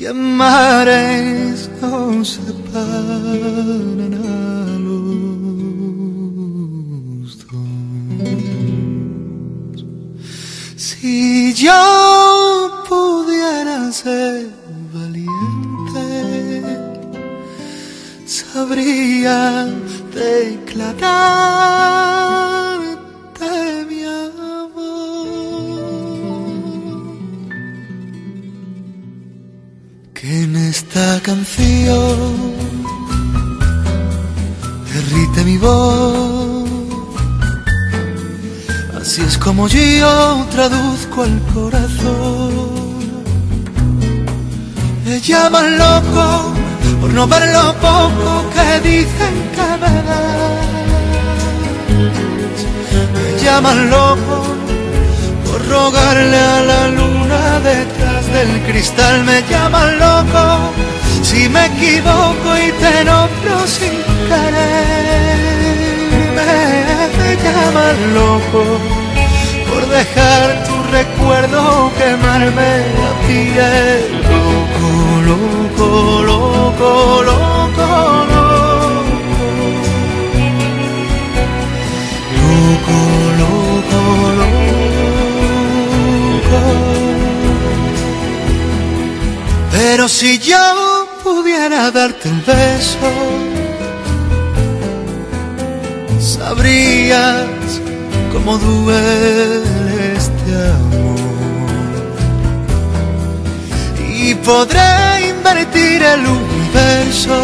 100 mares nos separan a los dos. Si yo pudiera ser valiente, sabría declararte mi amor. Que en esta canción derrite mi voz. Así es como yo traduzco al corazón. Me llaman loco por no ver lo poco que dicen que me das. Me llaman loco por rogarle a la luna detrás del cristal. Me llaman loco si me equivoco y te nombro sin querer. Me llaman loco por dejar tu recuerdo quemarme la piel. Loco, loco, loco, loco, loco. Loco, loco, loco. Pero si yo pudiera darte un beso, sabrías cómo duele este amor. Y podré invertir el universo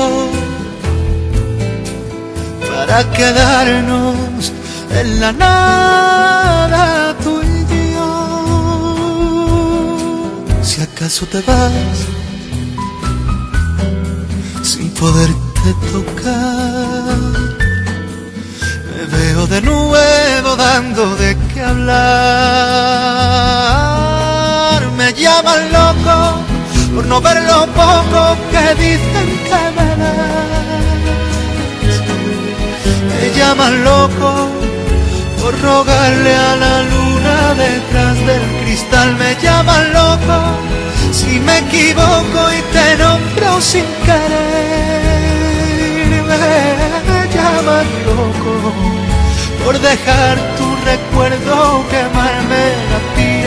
para quedarnos en la nada tú y yo. Si acaso te vas sin poderte tocar, me veo de nuevo dando de qué hablar. Me llaman loco por no ver lo poco que dicen que me das. Me llaman loco por rogarle a la luna detrás del cristal. Me llaman loco si me equivoco y te nombro sin querer. Me llaman loco por dejar tu recuerdo quemarme la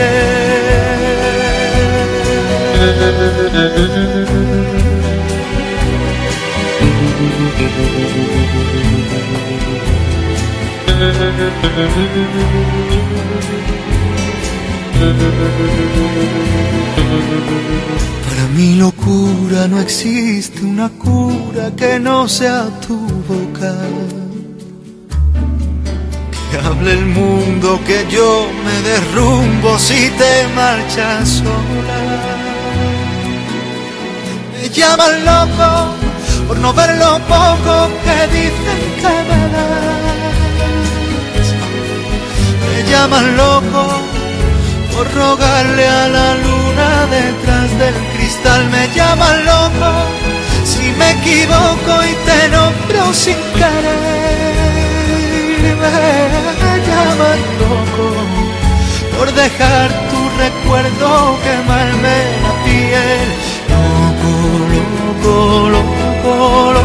Para mi locura no existe una cura que no sea tu boca. Que hable el mundo, que yo me derrumbo si te marchas sola. Me llaman loco por no ver lo poco que dicen que me das. Me llaman loco por rogarle a la luna detrás del cristal. Me llaman loco si me equivoco y te nombro sin querer. Me llaman loco por dejar tu recuerdo quemarme la piel. Loco, loco, loco, loco.